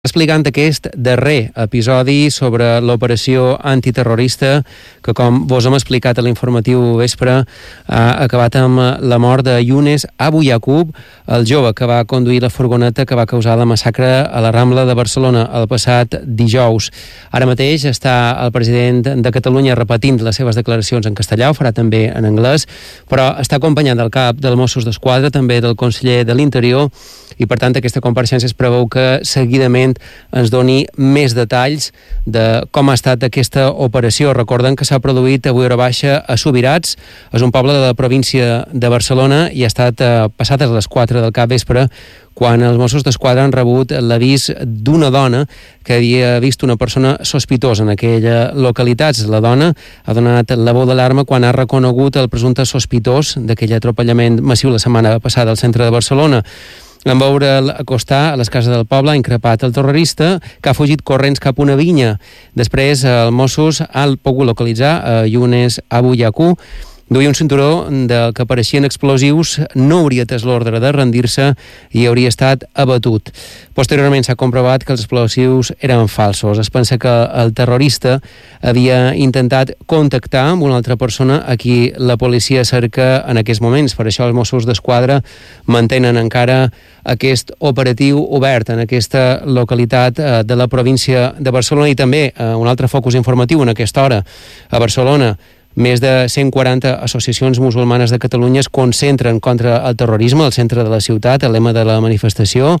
explicant aquest darrer episodi sobre l'operació antiterrorista que, com vos hem explicat a l'informatiu vespre, ha acabat amb la mort de Younes Abu Yaqub, el jove que va conduir la furgoneta que va causar la massacre a la Rambla de Barcelona el passat dijous. Ara mateix està el president de Catalunya repetint les seves declaracions en castellà, ho farà també en anglès, però està acompanyat del cap dels Mossos d'Esquadra, també del conseller de l'Interior, i per tant aquesta compareixença es preveu que seguidament ens doni més detalls de com ha estat aquesta operació. Recorden que s'ha produït avui hora baixa a Subirats, és un poble de la província de Barcelona, i ha estat passat a les 4 del capvespre quan els Mossos d'Esquadra han rebut l'avís d'una dona que havia vist una persona sospitosa en aquella localitat. La dona ha donat la veu d'alarma quan ha reconegut el presumpte sospitós d'aquell atropellament massiu la setmana passada al centre de Barcelona. En veure'l acostar a les cases del poble ha increpat el terrorista, que ha fugit corrents cap a una vinya. Després, els Mossos han pogut localitzar Younes Abu Yaqub. Duia un cinturó del que apareixien explosius, no hauria atès l'ordre de rendir-se i hauria estat abatut. Posteriorment s'ha comprovat que els explosius eren falsos. Es pensa que el terrorista havia intentat contactar amb una altra persona a qui la policia cerca en aquests moments. Per això els Mossos d'Esquadra mantenen encara aquest operatiu obert en aquesta localitat de la província de Barcelona. I també un altre focus informatiu en aquesta hora a Barcelona. Més de 140 associacions musulmanes de Catalunya es concentren contra el terrorisme al centre de la ciutat. El lema de la manifestació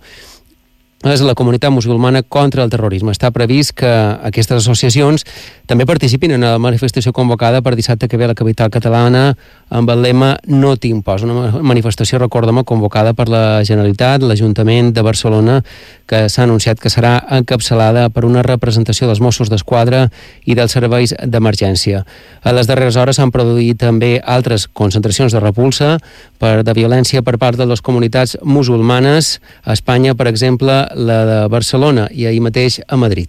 és la comunitat musulmana contra el terrorisme. Està previst que aquestes associacions també participin en la manifestació convocada per dissabte que ve a la capital catalana amb el lema No t'imposa, una manifestació, recordem, convocada per la Generalitat, l'Ajuntament de Barcelona, que s'ha anunciat que serà encapçalada per una representació dels Mossos d'Esquadra i dels serveis d'emergència. A les darreres hores s'han produït també altres concentracions de repulsa de violència per part de les comunitats musulmanes a Espanya, per exemple, la de Barcelona i ahir mateix a Madrid.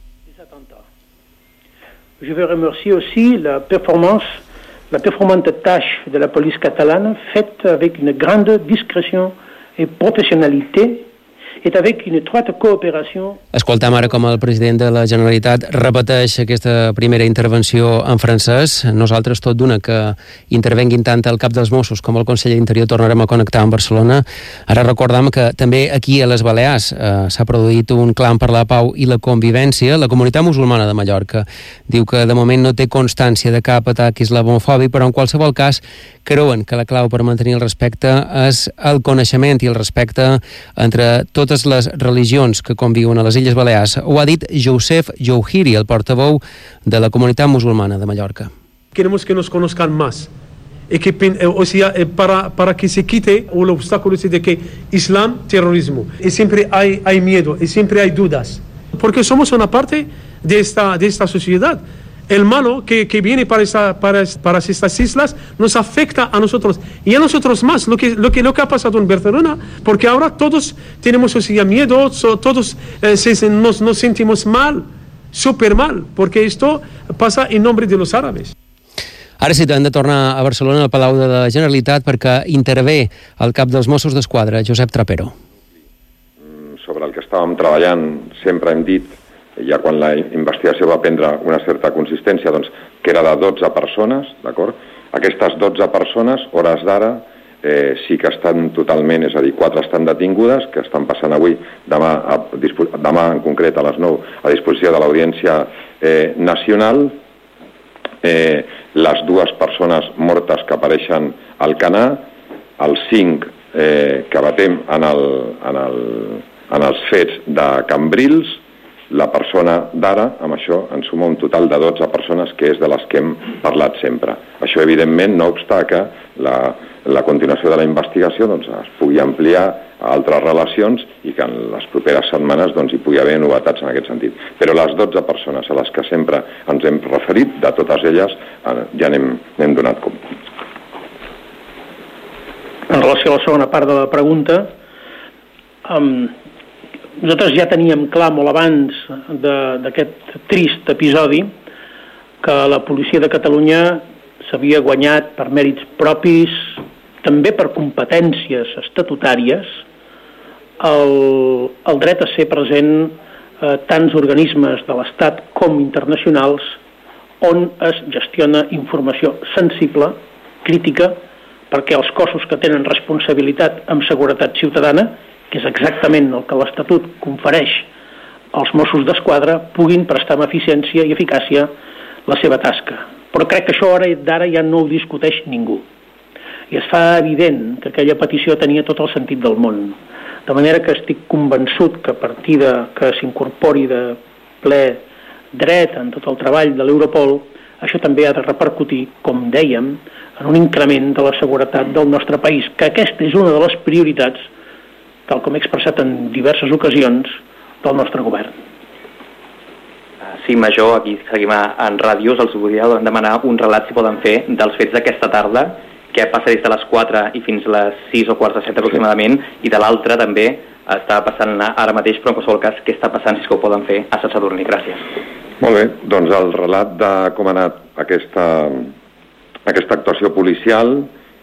Je veux remercier aussi la performante tâche de la police catalane faite avec une grande discrétion et professionnalité et avec une étroite coopération. Escoltam ara com el president de la Generalitat repeteix aquesta primera intervenció en francès. Nosaltres, tot d'una, que intervenguin tant el cap dels Mossos com el conseller d'Interior, tornarem a connectar amb Barcelona. Ara recordam que també aquí a les Balears s'ha produït un clam per la pau i la convivència. La comunitat musulmana de Mallorca diu que de moment no té constància de cap atac islamofòbic, però en qualsevol cas creuen que la clau per mantenir el respecte és el coneixement i el respecte entre totes les religions que conviuen a les Illes Balears. Ho ha dit Josep Jouhiri, el portaveu de la comunitat musulmana de Mallorca. Queremos que nos conozcan más y que, o sea, para que se quite el obstáculo de que Islam, terrorismo, y siempre hay miedo y siempre hay dudas, porque somos una parte de esta sociedad. El malo que viene para estas islas nos afecta a nosotros y a nosotros más, lo que ha pasado en Barcelona, porque ahora todos tenemos miedo, todos nos sentimos mal, súper mal, porque esto pasa en nombre de los árabes. Ara sí, hem de tornar a Barcelona, al Palau de la Generalitat, perquè intervé el cap dels Mossos d'Esquadra, Josep Trapero. Sobre el que estàvem treballant, sempre hem dit, ja quan la investigació va prendre una certa consistència, doncs, que era de 12 persones, d'acord? Aquestes 12 persones, hores d'ara, sí que estan totalment, és a dir, 4 estan detingudes, que estan passant avui, demà en concret a les 9, a disposició de l'Audiència Nacional. Les 2 persones mortes que apareixen al Canà, els 5 que batem en els fets de Cambrils. La persona d'ara, amb això, ens suma un total de 12 persones, que és de les que hem parlat sempre. Això, evidentment, no obsta que la continuació de la investigació doncs, es pugui ampliar a altres relacions i que en les properes setmanes doncs, hi pugui haver novetats en aquest sentit. Però les 12 persones a les que sempre ens hem referit, de totes elles, ja n'hem donat compte. En relació a la segona part de la pregunta, nosaltres ja teníem clar molt abans d'aquest trist episodi que la policia de Catalunya s'havia guanyat per mèrits propis, també per competències estatutàries, el dret a ser present tants organismes de l'Estat com internacionals on es gestiona informació sensible, crítica, perquè els cossos que tenen responsabilitat amb seguretat ciutadana, que és exactament el que l'Estatut confereix als Mossos d'Esquadra, puguin prestar amb eficiència i eficàcia la seva tasca. Però crec que això d'ara ja no ho discuteix ningú. I es fa evident que aquella petició tenia tot el sentit del món. De manera que estic convençut que a partir que s'incorpori de ple dret en tot el treball de l'Europol, això també ha de repercutir, com dèiem, en un increment de la seguretat del nostre país, que aquesta és una de les prioritats, tal com he expressat en diverses ocasions, del nostre govern. Sí, Major, aquí seguim en Ràdios, els volia demanar un relat, si poden fer, dels fets d'aquesta tarda, què passa des de les 4 i fins a les 6 o quarts de 7 aproximadament, i de l'altra també està passant ara mateix, però en qualsevol cas, què està passant, si és que ho poden fer, a Sant Sadurní. Gràcies. Molt bé, doncs el relat de com ha anat aquesta actuació policial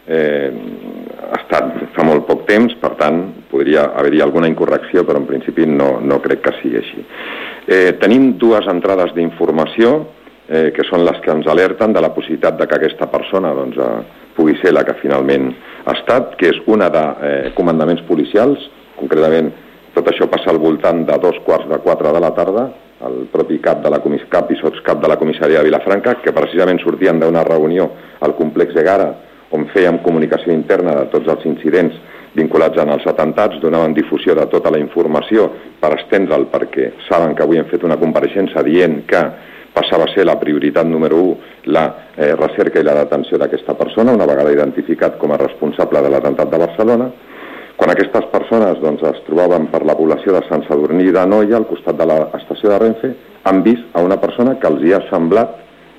ha estat fa molt poc temps, per tant, podria haver-hi alguna incorrecció, però en principi no crec que sigui així. Tenim dues entrades d'informació que són les que ens alerten de la possibilitat de que aquesta persona pugui ser la que finalment ha estat, que és una de comandaments policials, concretament tot això passa al voltant de 3:45 de la tarda, el propi cap i sotscap de la comissaria de Vilafranca, que precisament sortien d'una reunió al complex Egara, on fèiem comunicació interna de tots els incidents vinculats als atemptats, donaven difusió de tota la informació per estendre'l, perquè saben que avui hem fet una compareixença dient que passava a ser la prioritat número 1 la recerca i la detenció d'aquesta persona, una vegada identificat com a responsable de l'atemptat de Barcelona. Quan aquestes persones es trobaven per la població de Sant Sadurní d'Anoia, al costat de l'estació de Renfe, han vist a una persona que els hi ha semblat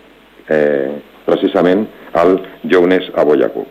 precisament el Younes Abouyaaquoub.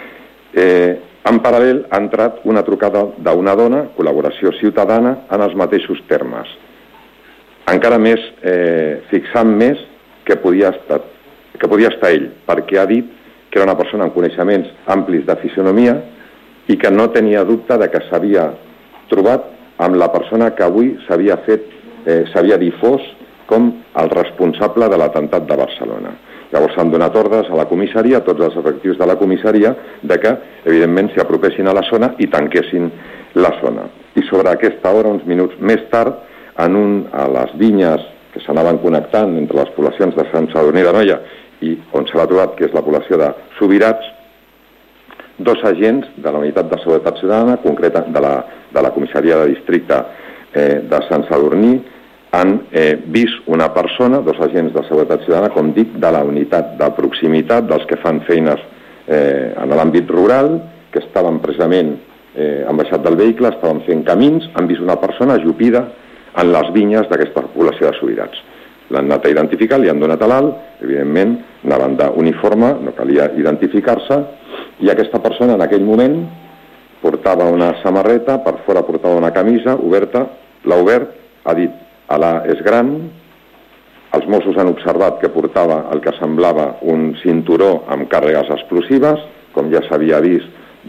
En paral·lel ha entrat una trucada d'una dona, col·laboració ciutadana, en els mateixos termes. Encara més, fixant més que podia estar ell, perquè ha dit que era una persona amb coneixements amplis de fisionomia i que no tenia dubte de que s'havia trobat amb la persona que avui s'havia difós com el responsable de l'atemptat de Barcelona. Llavors s'han donat ordres a la comissaria, a tots els efectius de la comissaria, de que, evidentment, s'hi apropessin a la zona i tanquessin la zona. I sobre aquesta hora, uns minuts més tard, a les vinyes que s'anaven connectant entre les poblacions de Sant Sadurní d'Anoia i on se l'ha trobat, que és la població de Subirats, dos agents de la Unitat de Seguretat Ciutadana, concreta de la comissaria de districte de Sant Sadurní, han vist una persona, dos agents de seguretat ciutadana, com dic, de la unitat de proximitat, dels que fan feines en l'àmbit rural, que estaven precisament, han baixat del vehicle, estaven fent camins, han vist una persona ajupida en les vinyes d'aquesta població de Subirats. L'han anat a identificar, li han donat a l'alt, evidentment, anaven d'uniforme, no calia identificar-se, i aquesta persona en aquell moment portava una samarreta, per fora portava una camisa oberta, l'ha obert, ha dit: "Alà és gran". Els Mossos han observat que portava el que semblava un cinturó amb càrregues explosives, com ja s'havia vist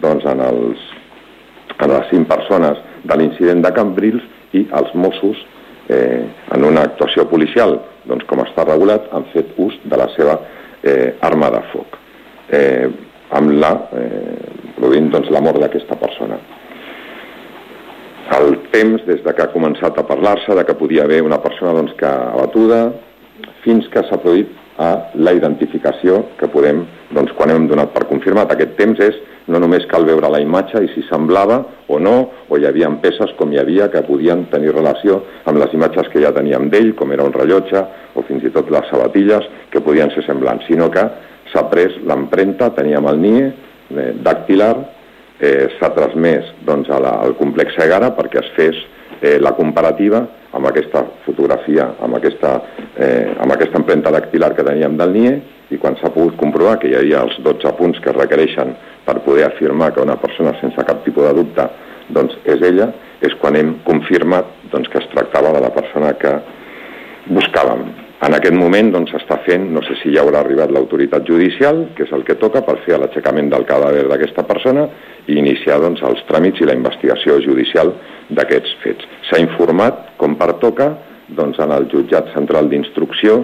en les 5 persones de l'incident de Cambrils, i els Mossos, en una actuació policial, com està regulat, han fet ús de la seva arma de foc, produint la mort d'aquesta persona. El temps, des que ha començat a parlar-se de que podia haver una persona abatuda, fins que s'ha produït la identificació que podem, quan hem donat per confirmat. Aquest temps és, no només cal veure la imatge i si semblava o no, o hi havia peces com hi havia que podien tenir relació amb les imatges que ja teníem d'ell, com era un rellotge o fins i tot les sabatilles, que podien ser semblants, sinó que s'ha pres l'empremta, teníem el NIE dactilar, s'ha transmès al complex Egara perquè es fes la comparativa amb aquesta fotografia, amb aquesta empremta dactilar que teníem del NIE, i quan s'ha pogut comprovar que hi havia els 12 punts que es requereixen per poder afirmar que una persona sense cap tipus de dubte és ella, és quan hem confirmat que es tractava de la persona que buscàvem. En aquest moment s'està fent, no sé si ja haurà arribat l'autoritat judicial, que és el que toca per fer l'aixecament del cadàver d'aquesta persona i iniciar els tràmits i la investigació judicial d'aquests fets. S'ha informat, com pertoca, doncs, en el jutjat central d'instrucció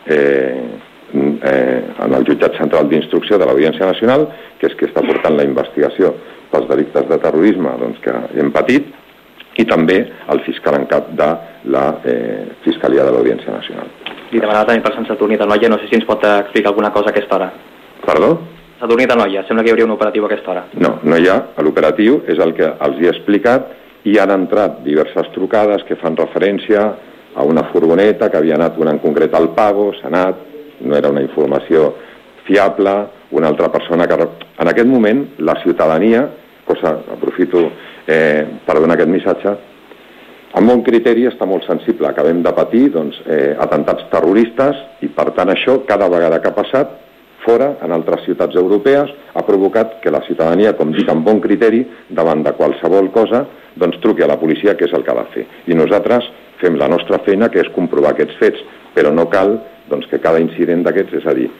de l'Audiència Nacional, que és qui està portant la investigació pels delictes de terrorisme doncs, que hem patit, i també el fiscal en cap de la Fiscalia de l'Audiència Nacional. Li demanava també per Sant Sadurní d'Anoia, no sé si ens pot explicar alguna cosa a aquesta hora. Perdó? Sadurní d'Anoia, sembla que hi hauria un operatiu a aquesta hora. No, no hi ha. L'operatiu és el que els he explicat i han entrat diverses trucades que fan referència a una furgoneta que havia anat una en concret al Pago, s'ha anat, no era una informació fiable, una altra persona que... En aquest moment, la ciutadania, aprofito per donar aquest missatge, amb bon criteri està molt sensible. Acabem de patir atemptats terroristes i, per tant, això, cada vegada que ha passat, fora, en altres ciutats europees, ha provocat que la ciutadania, com dic, amb bon criteri, davant de qualsevol cosa, doncs truqui a la policia, que és el que ha de fer. I nosaltres fem la nostra feina, que és comprovar aquests fets, però no cal que cada incident d'aquests, és a dir,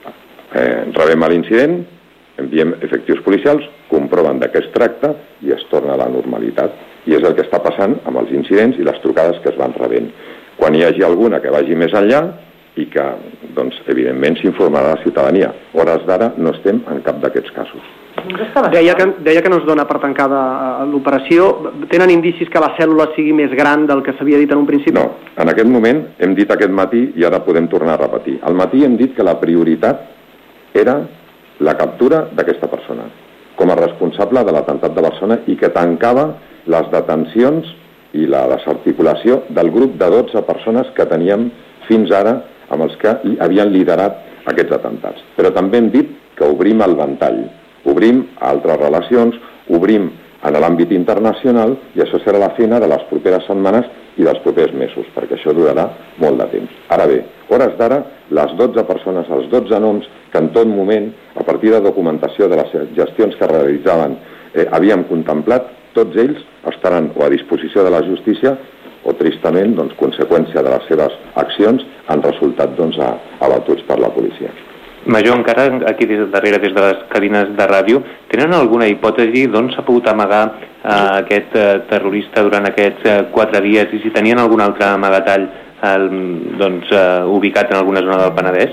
rebem l'incident, enviem efectius policials, comproven de què es tracta i es torna a la normalitat. I és el que està passant amb els incidents i les trucades que es van rebent. Quan hi hagi alguna que vagi més enllà i que, evidentment, s'informarà la ciutadania. Hores d'ara no estem en cap d'aquests casos. Deia que no es dona per tancada l'operació. Tenen indicis que la cèl·lula sigui més gran del que s'havia dit en un principi? No. En aquest moment hem dit aquest matí i ara podem tornar a repetir. Al matí hem dit que la prioritat era la captura d'aquesta persona com a responsable de l'atemptat de Barcelona i que tancava les detencions i la desarticulació del grup de 12 persones que teníem fins ara amb els que havien liderat aquests atemptats. Però també hem dit que obrim el ventall, obrim altres relacions, obrim en l'àmbit internacional i això serà la feina de les properes setmanes i dels propers mesos, perquè això durarà molt de temps. Ara bé, hores d'ara, les 12 persones, els 12 noms que en tot moment, a partir de documentació de les gestions que realitzaven, havíem contemplat, tots ells estaran o a disposició de la justícia o, tristament, conseqüència de les seves accions, han resultat abatuts per la policia. Major, encara aquí darrere, des de les cabines de ràdio, tenen alguna hipòtesi d'on s'ha pogut amagar aquest terrorista durant aquests 4 dies i si tenien algun altre amagatall ubicat en alguna zona del Penedès?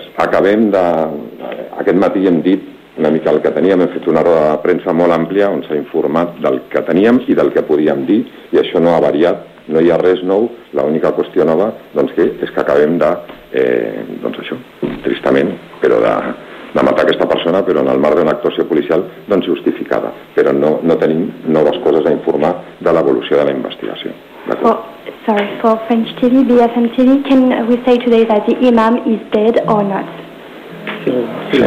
Aquest matí hem dit una mica el que teníem, hem fet una roda de premsa molt àmplia on s'ha informat del que teníem i del que podíem dir i això no ha variat, no hi ha res nou, l'única qüestió nova és que acabem de, això, tristament, però de matar aquesta persona, però en el marc d'una actuació policial justificada, però no tenim noves coses a informar de l'evolució de la investigació. For French TV, BFM TV, can we say today that the imam is dead or not? Sí.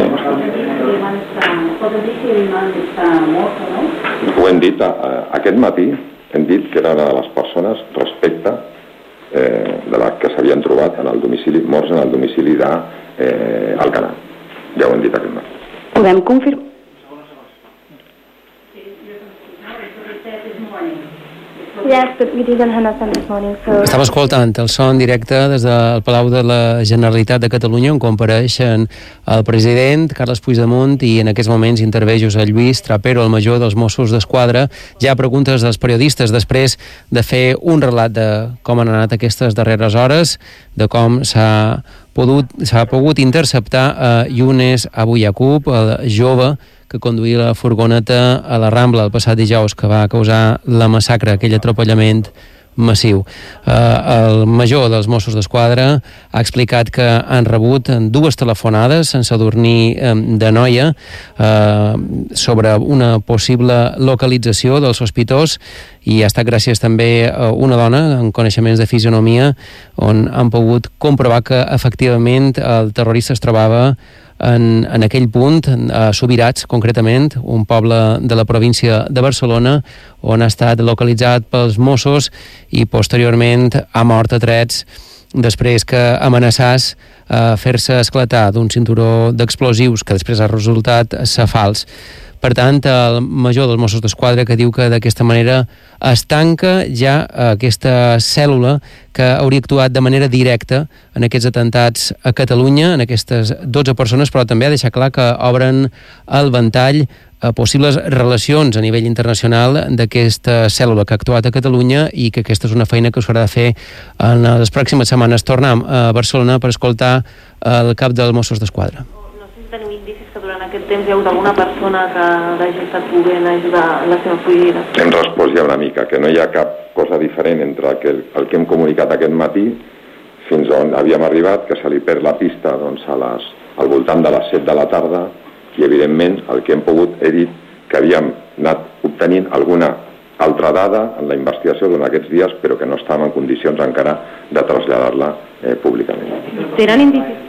Ho hem dit aquest matí, hem dit que era una de les persones respecte de les que s'havien trobat morts en el domicili d'Alcanar. Ja ho hem dit aquest matí. Podem confirmar? Yes, but we didn't understand this morning, so... Estava escoltant el son directe des del Palau de la Generalitat de Catalunya on compareixen el president Carles Puigdemont i en aquests moments intervé Josep Lluís Trapero, el major dels Mossos d'Esquadra. Ja preguntes dels periodistes després de fer un relat de com han anat aquestes darreres hores, de com s'ha pogut interceptar a Younes Abu Yaqub, el jove que conduïa la furgoneta a la Rambla el passat dijous, que va causar la massacre, aquell atropellament massiu. El major dels Mossos d'Esquadra ha explicat que han rebut 2 telefonades en Sadurní d'Anoia sobre una possible localització del sospitós i ha estat gràcies també a una dona amb coneixements de fisionomia on han pogut comprovar que efectivament el terrorista es trobava en aquell punt, a Subirats concretament, un poble de la província de Barcelona, on ha estat localitzat pels Mossos i posteriorment ha mort a trets després que amenaçàs fer-se esclatar d'un cinturó d'explosius que després ha resultat ser fals. Per tant, el major dels Mossos d'Esquadra que diu que d'aquesta manera es tanca ja aquesta cèl·lula que hauria actuat de manera directa en aquests atemptats a Catalunya, en aquestes 12 persones, però també ha deixat clar que obren el ventall possibles relacions a nivell internacional d'aquesta cèl·lula que ha actuat a Catalunya i que aquesta és una feina que s'haurà de fer en les pròximes setmanes. Tornem a Barcelona per escoltar el cap dels Mossos d'Esquadra. No sé si tenim indicis que durant aquest temps hi ha hagut alguna persona que hagi estat podent ajudar en la seva fugida. Hem respost ja una mica, que no hi ha cap cosa diferent entre el que hem comunicat aquest matí fins on havíem arribat, que se li perd la pista doncs, al voltant de les 7 de la tarda, i evidentment el que hem pogut he dit que havíem anat obtenint alguna altra dada en la investigació durant aquests dies, però que no estàvem en condicions encara de traslladar-la públicament. Tenen indicis?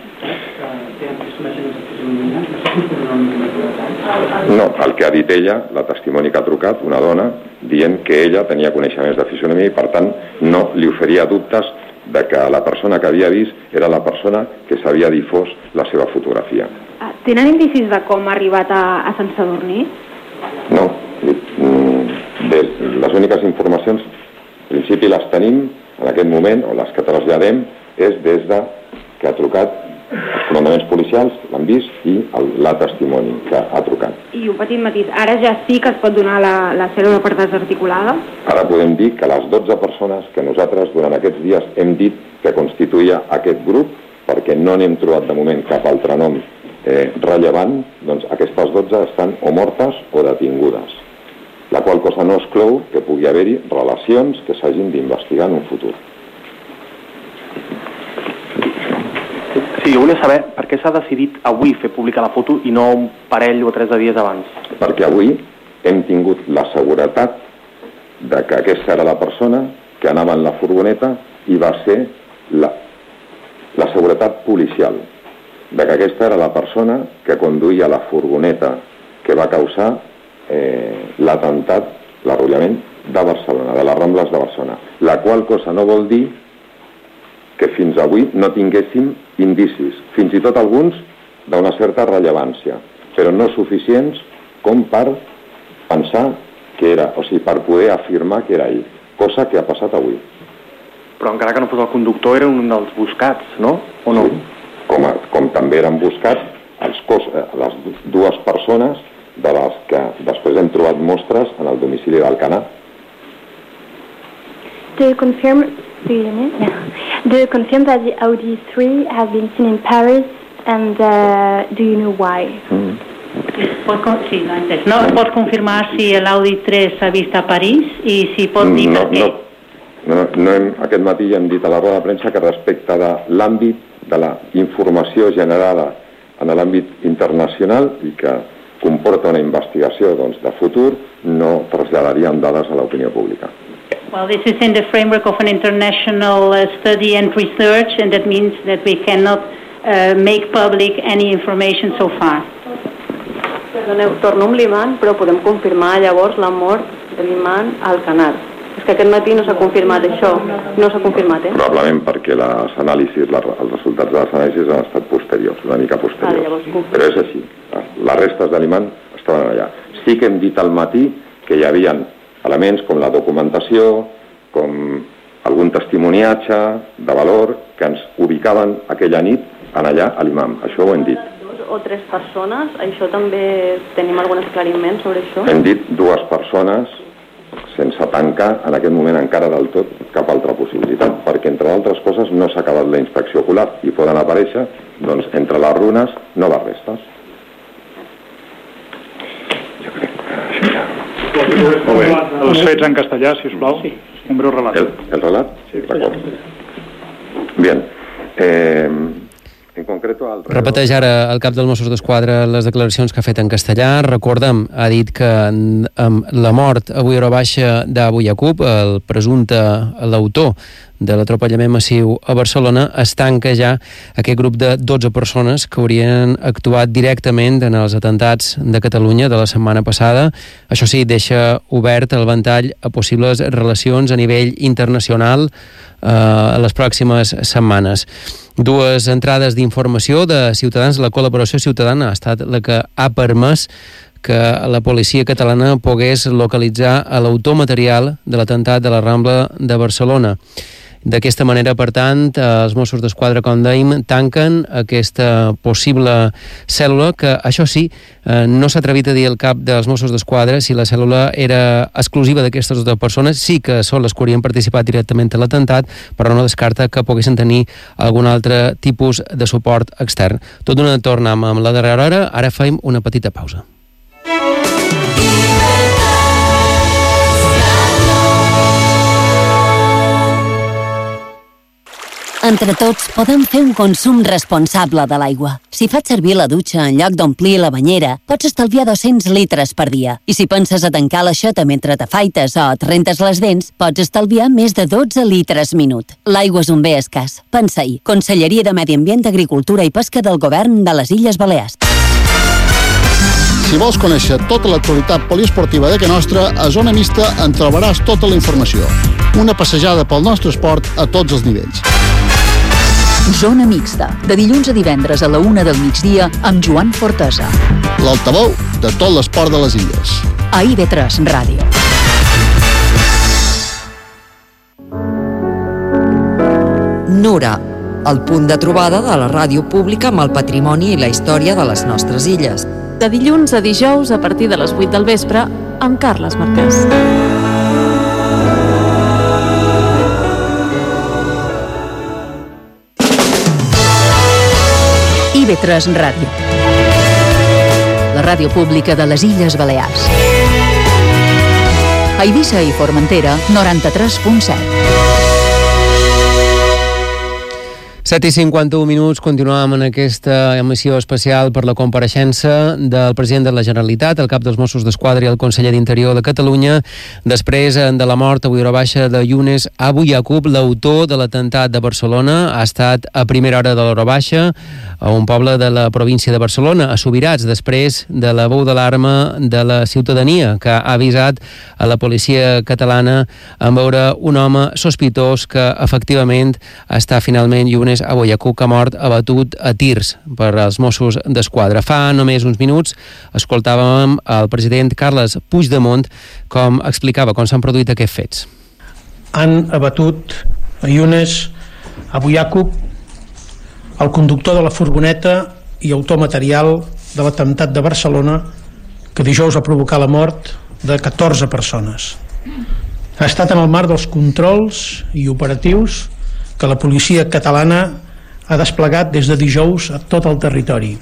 No, el que ha dit ella, la testimoni que ha trucat, una dona, dient que ella tenia coneixements de fisionomia i per tant no li oferia dubtes de que la persona que havia vist era la persona que s'havia difós la seva fotografia. Tenen indicis de com ha arribat a Sant Sadurní? No, les úniques informacions, en principi les tenim en aquest moment, o les que traslladem, és des de que ha trucat els comandaments policials, l'han vist, i la testimoni que ha trucat. I un petit matís, ara ja sí que es pot donar la cèl·lula per desarticulada? Ara podem dir que les 12 persones que nosaltres durant aquests dies hem dit que constituïa aquest grup, perquè no n'hem trobat de moment cap altre nom rellevant, doncs aquestes 12 estan o mortes o detingudes, la qual cosa no exclou que pugui haver-hi relacions que s'hagin d'investigar en un futur. Sí, jo volia saber per què s'ha decidit avui fer pública la foto i no un parell o 3 de dies abans. Perquè avui hem tingut la seguretat de que aquesta era la persona que anava en la furgoneta i va ser la seguretat policial, de que aquesta era la persona que conduïa la furgoneta que va causar l'atemptat, l'arrollament de Barcelona, de les Rambles de Barcelona, la qual cosa no vol dir que fins avui no tinguéssim indicis, fins i tot alguns d'una certa rellevància, però no suficients com per pensar que era, o sigui, per poder afirmar que era ell, cosa que ha passat avui. Però encara que no fos el conductor, era un dels buscats, no? O no? Sí. Com també eren buscats les 2 persones de les que després hem trobat mostres en el domicili d'Alcanar. Do you confirm that the Audi 3 has been seen in Paris and do you know why? Sí, no he entès. No pots confirmar si l'Audi 3 s'ha vist a París i si pot dir per què? Aquest matí hem dit a la roda de premsa que respecte de l'àmbit de la informació generada en l'àmbit internacional i que comporta una investigació de futur, no traslladaríem dades a l'opinió pública. Well, this is in the framework of an international study and research, and that means that we cannot make public any information so far. Perdoneu, torno amb l'imant, però podem confirmar llavors la mort de l'imant al Canar. És que aquest matí no s'ha confirmat això, no s'ha confirmat, Probablement perquè els resultats de les anàlisis han estat posteriors, una mica posteriors. Però és així, les restes de l'imant estaven allà. Sí que hem dit al matí que hi havia elements com la documentació, com algun testimoniatge de valor que ens ubicaven aquella nit en allà a l'imam. Això ho hem dit. 2 o 3 persones, això també tenim algun esclariment sobre això? Hem dit 2 persones sense tancar en aquest moment encara del tot cap altra possibilitat, perquè entre d'altres coses no s'ha acabat la inspecció ocular i poden aparèixer, doncs, entre les runes noves restes. Jo crec que això ja... Molt bé. Els fets en castellà, si us plau. Sí. Un breu relat. El relat? Sí. D'acord. Bien. En concreto... Repeteix ara el cap dels Mossos d'Esquadra les declaracions que ha fet en castellà. Recordem, ha dit que amb la mort avui a hora baixa d'Abu Yaqub, el presumpte l'autor de l'atropellament massiu a Barcelona, es tanca ja aquest grup de 12 persones que haurien actuat directament en els atemptats de Catalunya de la setmana passada. Això sí, deixa obert el ventall a possibles relacions a nivell internacional a les pròximes setmanes. 2 entrades d'informació de Ciutadans. La col·laboració ciutadana ha estat la que ha permès que la policia catalana pogués localitzar l'autor material de l'atemptat de la Rambla de Barcelona. D'aquesta manera, per tant, els Mossos d'Esquadra, com dèiem, tanquen aquesta possible cèl·lula que, això sí, no s'ha atrevit a dir el cap dels Mossos d'Esquadra si la cèl·lula era exclusiva d'aquestes dues persones. Sí que són les que haurien participat directament a l'atemptat, però no descarta que poguessin tenir algun altre tipus de suport extern. Tot d'una tornem amb la darrera hora, ara fem una petita pausa. Entre tots podem fer un consum responsable de l'aigua. Si fas servir la dutxa en lloc d'omplir la banyera, pots estalviar 200 litres per dia. I si penses a tancar l'aixeta mentre t'afaites o et rentes les dents, pots estalviar més de 12 litres minut. L'aigua és un bé escàs. Pensa-hi. Conselleria de Medi Ambient, Agricultura i Pesca del Govern de les Illes Balears. Si vols conèixer tota l'actualitat poliesportiva de Can Nostra, a Zona Mixta en trobaràs tota la informació. Una passejada pel nostre esport a tots els nivells. Zona Mixta, de dilluns a divendres a la 1 del migdia amb Joan Fortesa. L'altaveu de tot l'esport de les illes. A IB3 Ràdio. Nura, el punt de trobada de la ràdio pública amb el patrimoni i la història de les nostres illes. De dilluns a dijous a partir de les 8 del vespre amb Carles Marquès. IB3 Ràdio. La ràdio pública de les Illes Balears. A Eivissa i Formentera, 93.7. 7:51, continuàvem en aquesta emissió especial per la compareixença del president de la Generalitat, el cap dels Mossos d'Esquadra i el conseller d'Interior de Catalunya, després de la mort avui hora baixa de Younes Abu Yaqub, l'autor de l'atemptat de Barcelona. Ha estat a primera hora de l'hora baixa a un poble de la província de Barcelona, a Subirats, després de la veu d'alarma de la ciutadania, que ha avisat a la policia catalana en veure un home sospitós que efectivament està finalment Younes Abu Yaqub, que ha mort abatut a tirs per als Mossos d'Esquadra. Fa només uns minuts escoltàvem el president Carles Puigdemont com explicava com s'han produït aquests fets. Han abatut a Younes Abu Yaqub, el conductor de la furgoneta i autor material de l'atemptat de Barcelona que dijous va provocar la mort de 14 persones. Ha estat en el marc dels controls i operatius que la policia catalana ha desplegat des de dijous a tot el territori.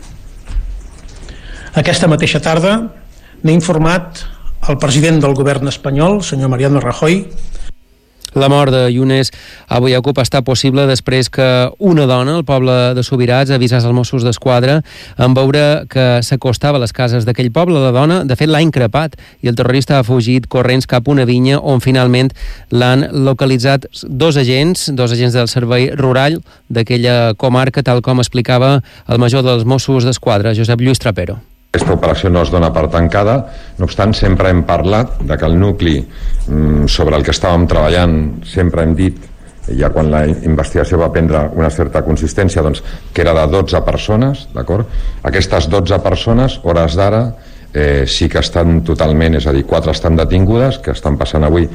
Aquesta mateixa tarda n'he informat el president del govern espanyol, senyor Mariano Rajoy. La mort de Younes Abu Yaqub està possible després que una dona al poble de Subirats avisés als Mossos d'Esquadra en veure que s'acostava a les cases d'aquell poble. La dona, de fet, l'ha increpat i el terrorista ha fugit corrents cap a una vinya on finalment l'han localitzat dos agents del servei rural d'aquella comarca, tal com explicava el major dels Mossos d'Esquadra, Josep Lluís Trapero. Aquesta operació no es dona per tancada, no obstant sempre hem parlat de que el nucli sobre el que estàvem treballant, sempre hem dit, ja quan la investigació va prendre una certa consistència, doncs, que era de 12 persones, d'acord? Aquestes 12 persones, hores d'ara, sí que estan totalment, és a dir, 4 estan detingudes, que estan passant avui,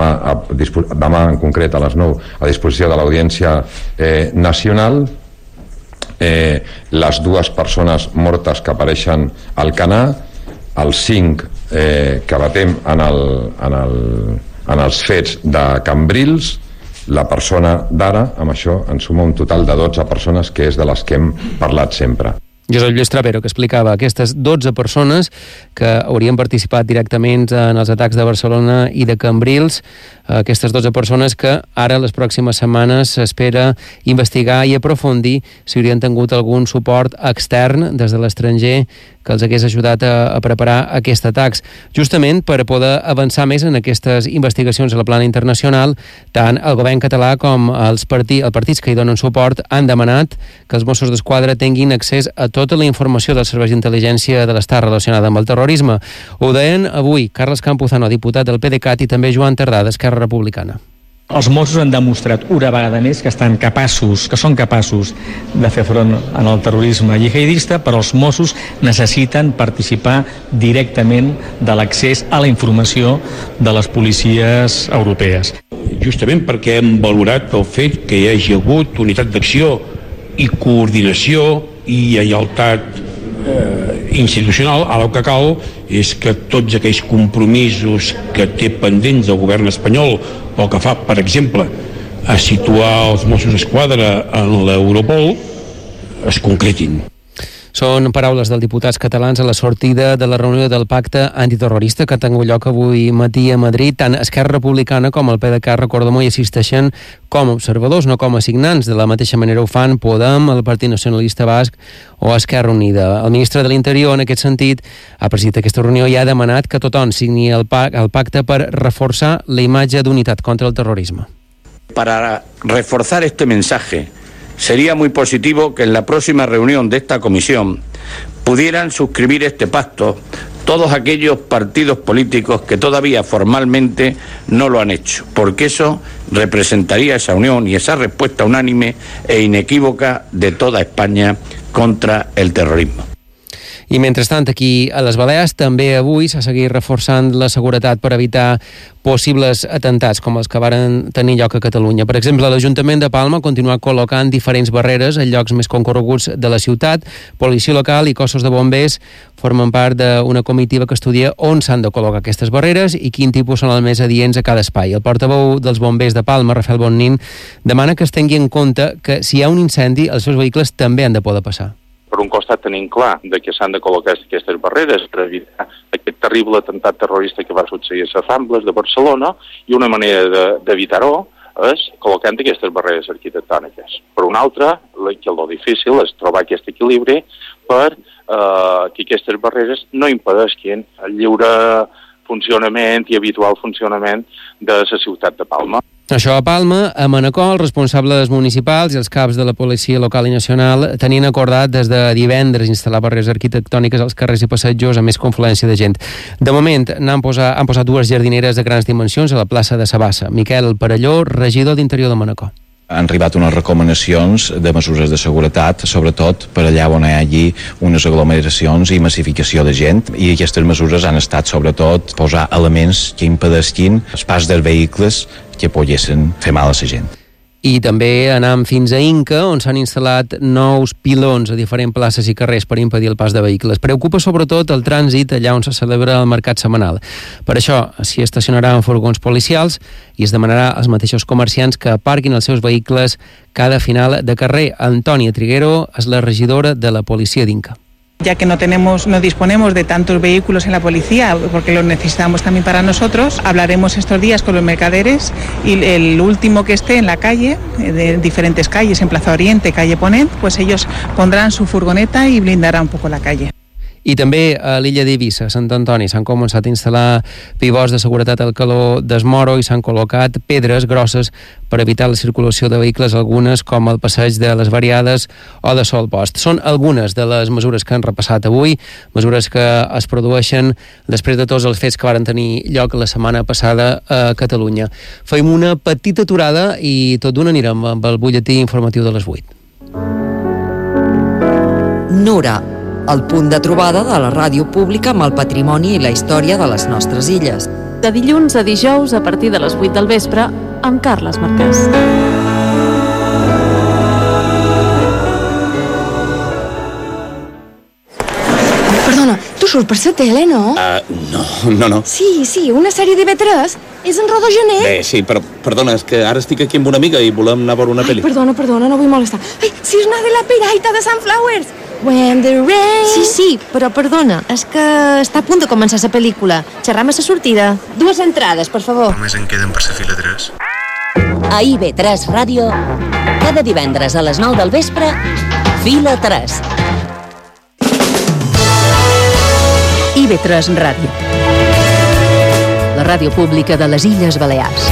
demà en concret a les 9, a disposició de l'Audiència Nacional. Les 2 persones mortes que apareixen al Canà, els 5 que batem en els fets de Cambrils, la persona d'ara, amb això en suma un total de 12 persones, que és de les que hem parlat sempre. Josep Lluís Trapero, que explicava aquestes 12 persones que haurien participat directament en els atacs de Barcelona i de Cambrils, aquestes 12 persones que ara, les pròximes setmanes, s'espera investigar i aprofundir si haurien tingut algun suport extern des de l'estranger que els hagués ajudat a preparar aquests atacs. Justament per poder avançar més en aquestes investigacions a la plana internacional, tant el govern català com els partits que hi donen suport han demanat que els Mossos d'Esquadra tinguin accés a tota la informació dels serveis d'intel·ligència de l'Estat relacionada amb el terrorisme. Ho deien avui Carles Campuzano, diputat del PDeCAT, i també Joan Tardà, d'Esquerra Republicana. Els Mossos han demostrat una vegada més que són capaços de fer front al terrorisme jihadista, però els Mossos necessiten participar directament de l'accés a la informació de les policies europees. Justament perquè hem valorat el fet que hi hagi hagut unitat d'acció i coordinació i lleialtat institucional. Ara el que cal és que tots aquells compromisos que té pendents el govern espanyol pel que fa, per exemple, a situar els Mossos d'Esquadra en l'Europol es concretin. Són paraules dels diputats catalans a la sortida de la reunió del pacte antiterrorista que ha tingut lloc avui matí a Madrid. Tant Esquerra Republicana com el PDeCAT, recordem-ho, hi assisteixen com a observadors, no com a signants. De la mateixa manera ho fan Podem, el Partit Nacionalista Basc o Esquerra Unida. El ministre de l'Interior, en aquest sentit, ha presidit aquesta reunió i ha demanat que tothom signi el pacte per reforçar la imatge d'unitat contra el terrorisme. Para reforzar este mensaje, sería muy positivo que en la próxima reunión de esta comisión pudieran suscribir este pacto todos aquellos partidos políticos que todavía formalmente no lo han hecho, porque eso representaría esa unión y esa respuesta unánime e inequívoca de toda España contra el terrorismo. I mentrestant, aquí a les Balears també avui s'ha seguit reforçant la seguretat per evitar possibles atemptats com els que varen tenir lloc a Catalunya. Per exemple, l'Ajuntament de Palma continua col·locant diferents barreres en llocs més concorreguts de la ciutat. Policia local i cossos de bombers formen part d'una comitiva que estudia on s'han de col·locar aquestes barreres i quin tipus són els més adients a cada espai. El portaveu dels bombers de Palma, Rafael Bonnin, demana que es tingui en compte que si hi ha un incendi, els seus vehicles també han de poder passar. Per un costat tenim clar que s'han de col·locar aquestes barreres per evitar aquest terrible atemptat terrorista que va succeir a les Rambles de Barcelona, i una manera d'evitar-ho és col·locant aquestes barreres arquitectòniques. Per una altra, el difícil és trobar aquest equilibri per que aquestes barreres no impedeixin el lliure funcionament i habitual funcionament de la ciutat de Palma. Això a Palma. A Manacor, els responsables municipals i els caps de la policia local i nacional tenien acordat des de divendres instal·lar barreres arquitectòniques als carrers i passatgos a més confluència de gent. De moment han posat dues jardineres de grans dimensions a la plaça de Sabassa. Miquel Parelló, regidor d'Interior de Manacor. Han arribat unes recomanacions de mesures de seguretat, sobretot per allà on hi hagi unes aglomeracions i massificació de gent, i aquestes mesures han estat sobretot posar elements que impedeixin el pas dels vehicles que poguessin fer mal a la gent. I també anam fins a Inca, on s'han instal·lat nous pilons a diferents places i carrers per impedir el pas de vehicles. Preocupa sobretot el trànsit allà on se celebra el mercat setmanal. Per això s'hi estacionaran furgons policials i es demanarà als mateixos comerciants que aparquin els seus vehicles cada final de carrer. Antònia Triguero és la regidora de la policia d'Inca. Ya que no disponemos de tantos vehículos en la policía, porque los necesitamos también para nosotros, hablaremos estos días con los mercaderes y el último que esté en la calle, de diferentes calles, en Plaza Oriente, calle Ponent, pues ellos pondrán su furgoneta y blindarán un poco la calle. I també a l'illa d'Eivissa, Sant Antoni, s'han començat a instal·lar pivots de seguretat al calor d'Esmoro i s'han col·locat pedres grosses per evitar la circulació de vehicles, algunes com el passeig de les Variades o de Sol Post. Són algunes de les mesures que han repassat avui, mesures que es produeixen després de tots els fets que varen tenir lloc la setmana passada a Catalunya. Fem una petita aturada i tot d'una anirem amb el butlletí informatiu de les 8. Nura, el punt de trobada de la ràdio pública amb el patrimoni i la història de les nostres illes. De dilluns a dijous a partir de les 8 del vespre amb Carles Marquès. Perdona, tu surts per la tele, no? No. Sí, una sèrie de TV3. És en Rodó Gené. Bé, sí, però perdona, és que ara estic aquí amb una amiga i volem anar a veure una pel·li. Perdona, no vull molestar. Ai, si és una de la Piraita de Sunflowers. When the rain... Sí, però perdona, és que està a punt de començar la pel·lícula. Xerram a la sortida. 2 entrades, per favor. Només en queden per la fila 3. A IB3 Ràdio, cada divendres a les 9 del vespre, Fila 3. IB3 Ràdio, la ràdio pública de les Illes Balears.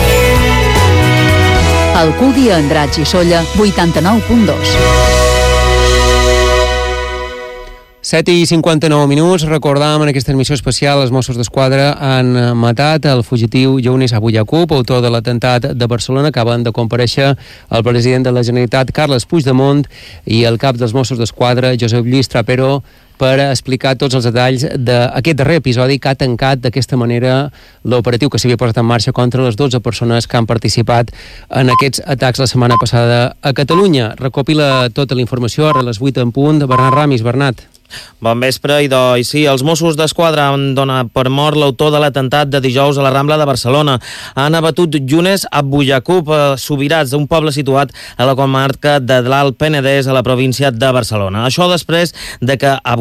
Alcúdia, Andratx i Sóller, 89.2. 7:59. Recordàvem en aquesta emissió especial els Mossos d'Esquadra han matat el fugitiu Younes Abu Yaqub, autor de l'atemptat de Barcelona. Acaben de comparèixer el president de la Generalitat, Carles Puigdemont, i el cap dels Mossos d'Esquadra, Josep Lluís Trapero, per explicar tots els detalls d'aquest darrer episodi que ha tancat d'aquesta manera l'operatiu que s'havia posat en marxa contra les 12 persones que han participat en aquests atacs la setmana passada a Catalunya. Recopila tota la informació ara a les 8 en punt. Bernat Ramis. Bernat. Bon vespre, idò. I sí, els Mossos d'Esquadra han donat per mort l'autor de l'atemptat de dijous a la Rambla de Barcelona. Han abatut Younes Abu Yaqub, Subirats, un poble situat a la comarca de l'Alt Penedès, a la província de Barcelona. Això després de que Abu